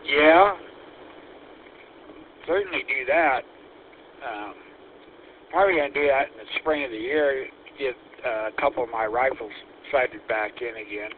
Yeah, certainly do that. Probably going to do that in the spring of the year, get a couple of my rifles sighted back in again.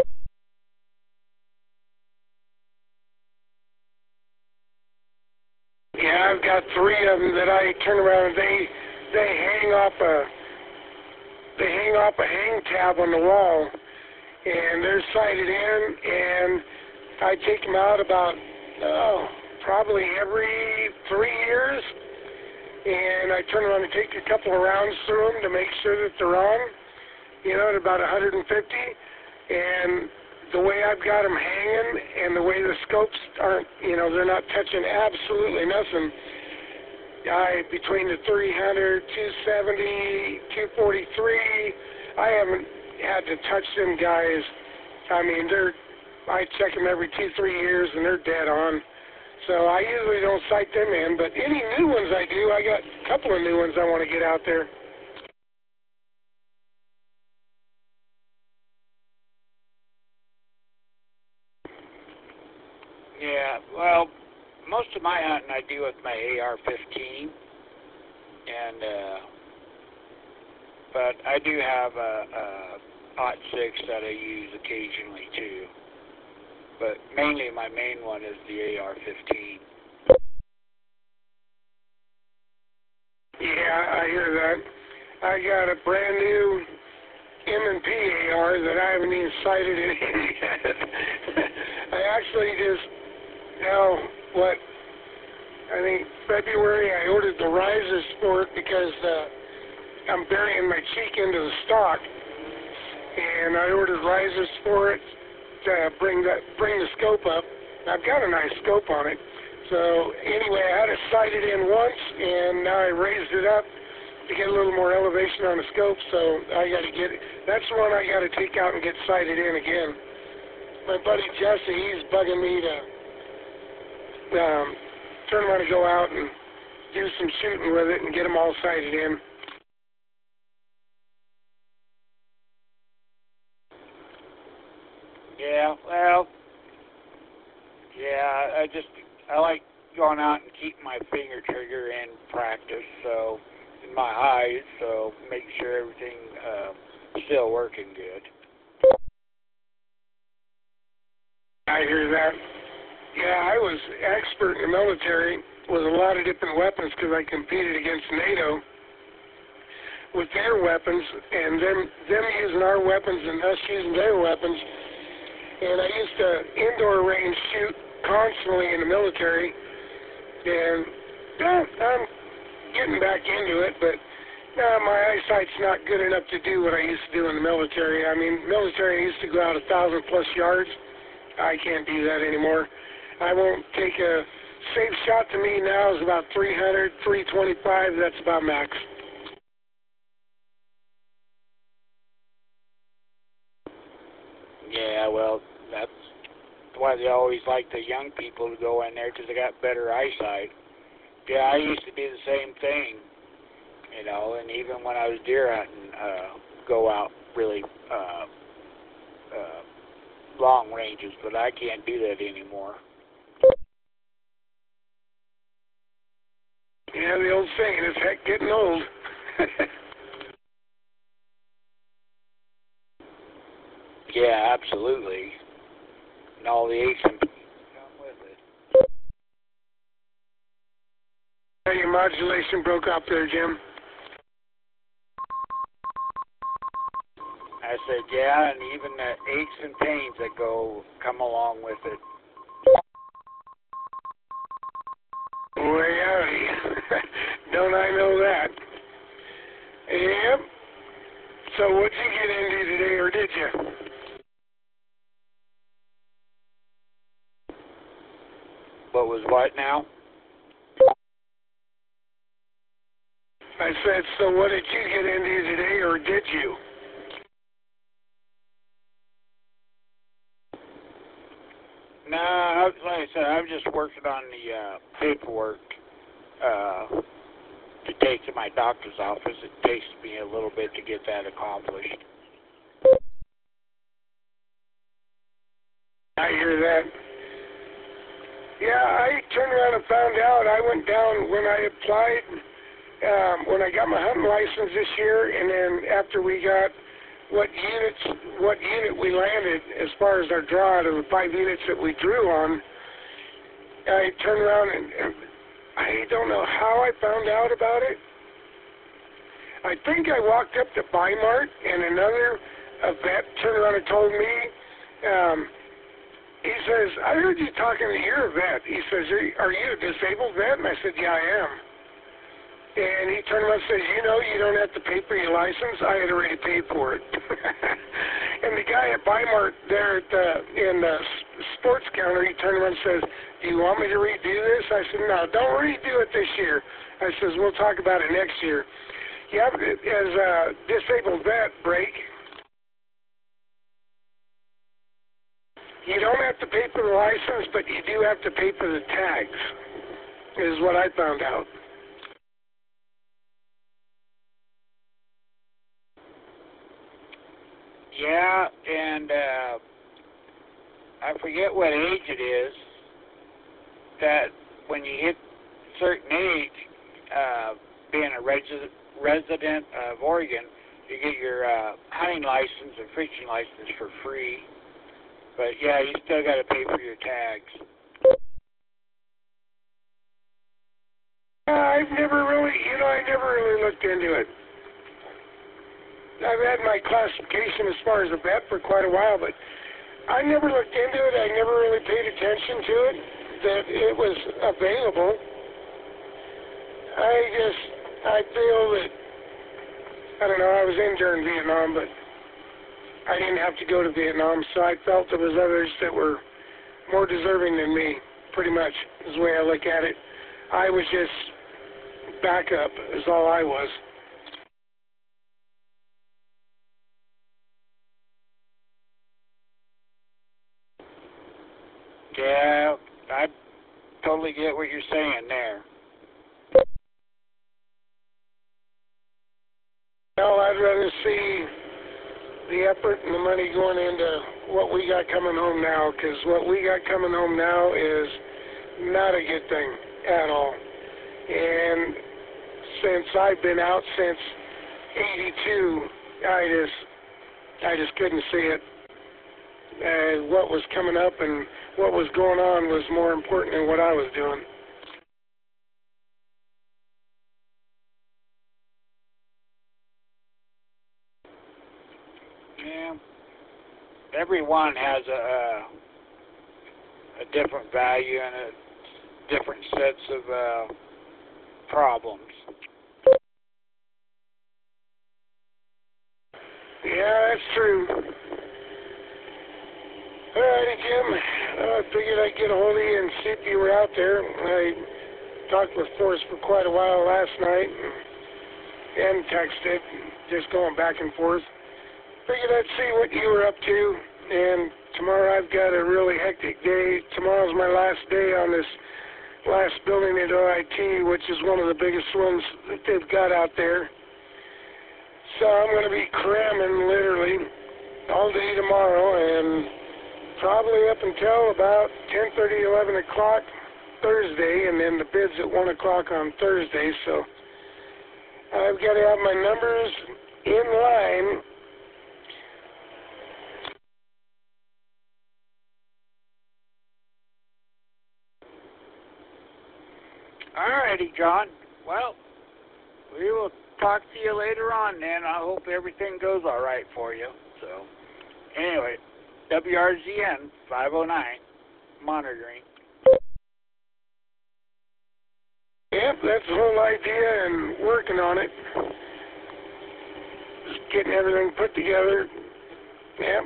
Yeah, I've got three of them that I turn around and they hang off a hang tab on the wall, and they're sighted in, and I take them out about probably every 3 years, and I turn around and take a couple of rounds through them to make sure that they're on, at about 150, and the way I've got them hanging and the way the scopes aren't, they're not touching absolutely nothing. Between the 300, 270, 243, I haven't had to touch them guys. I mean, I check them every 2-3 years and they're dead on. So I usually don't sight them in, but any new ones I do, I got a couple of new ones I want to get out there. Yeah, well, most of my hunting I do with my AR-15, and but I do have a .6 that I use occasionally too. But mainly my main one is the AR-15. Yeah, I hear that. I got a brand new M&P AR that I haven't even sighted in yet. I actually just I think February I ordered the Riser Sport because I'm burying my cheek into the stock, and I ordered Riser Sport to bring the scope up. I've got a nice scope on it. So anyway, I had it sighted in once, and now I raised it up to get a little more elevation on the scope. So I got to get it. That's the one I got to take out and get sighted in again. My buddy Jesse, he's bugging me to turn around and go out and do some shooting with it and get them all sighted in. Yeah, well, yeah, I like going out and keeping my finger trigger in practice, so in my eyes, so make sure everything still working good. I hear that. Yeah, I was expert in the military with a lot of different weapons because I competed against NATO with their weapons and them using our weapons and us using their weapons. And I used to indoor range shoot constantly in the military, and I'm getting back into it, but my eyesight's not good enough to do what I used to do in the military. I mean, military I used to go out 1,000+ yards. I can't do that anymore. I won't take a safe shot. To me now is about 300, 325. That's about max. Yeah, well, that's why they always like the young people to go in there because they got better eyesight. Yeah, I used to do the same thing, and even when I was deer hunting, go out really long ranges, but I can't do that anymore. Yeah, the old saying is heck getting old. Yeah, absolutely. And all the aches and pains come with it. Your modulation broke up there, Jim. I said, yeah, and even the aches and pains that come along with it. Way howdy. Don't I know that? Yep. So what'd you get into today, or did you? What was what now? I said, so what did you get into today, or did you? No, like I said, I'm just working on the paperwork to take to my doctor's office. It takes me a little bit to get that accomplished. I hear that. Yeah, I turned around and found out. I went down when I applied, when I got my hunting license this year, and then after we got what unit we landed as far as our draw out of the 5 units that we drew on, I turned around and I don't know how I found out about it. I think I walked up to Bi-Mart and another vet turned around and told me, he says, I heard you talking to your vet. He says, are you a disabled vet? And I said, yeah, I am. And he turned around and says, you know, you don't have to pay for your license. I had already paid for it. And the guy at Bi-Mart there in the sports counter, he turned around and says, do you want me to redo this? I said, no, don't redo it this year. I says, we'll talk about it next year. Yeah, as a disabled vet, break. You don't have to pay for the license, but you do have to pay for the tags, is what I found out. Yeah, and I forget what age it is, that when you hit a certain age, being a resident of Oregon, you get your hunting license and fishing license for free. But yeah, you still got to pay for your tags. I've never really, I never really looked into it. I've had my classification as far as a vet for quite a while, but I never looked into it. I never really paid attention to it, that it was available. I feel that, I don't know, I was in during Vietnam, but I didn't have to go to Vietnam, so I felt there was others that were more deserving than me, pretty much, is the way I look at it. I was just backup, is all I was. Yeah, I totally get what you're saying there. Well, I'd rather see the effort and the money going into what we got coming home now, because what we got coming home now is not a good thing at all. And since I've been out since '82, I just couldn't see it. What was coming up and what was going on was more important than what I was doing. Yeah, everyone has a different value and a different sets of problems. Yeah, that's true. Alrighty, Jim. I figured I'd get a hold of you and see if you were out there. I talked with Forrest for quite a while last night and texted, just going back and forth. Figured I'd see what you were up to, and tomorrow I've got a really hectic day. Tomorrow's my last day on this last building at OIT, which is one of the biggest ones that they've got out there. So I'm going to be cramming literally all day tomorrow, and probably up until about 10:30, 11 o'clock Thursday, and then the bid's at 1 o'clock on Thursday. So I've got to have my numbers in line. Alrighty, John. Well, we will talk to you later on then. I hope everything goes all right for you. So, anyway, WRZN 509, monitoring. Yep, that's the whole idea, and working on it. Just getting everything put together. Yep.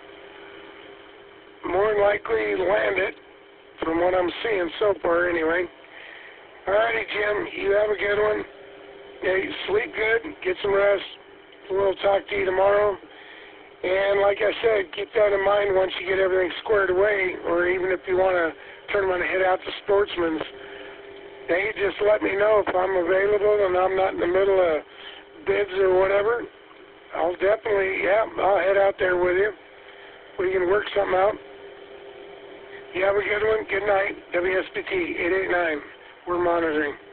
More than likely land it, from what I'm seeing so far anyway. Alrighty, Jim, you have a good one. Hey, sleep good, get some rest. We'll talk to you tomorrow. And like I said, keep that in mind once you get everything squared away, or even if you want to turn around and head out to Sportsman's. Hey, just let me know if I'm available and I'm not in the middle of bids or whatever. I'll definitely, I'll head out there with you. We can work something out. You have a good one. Good night. WSBT 889. We're monitoring.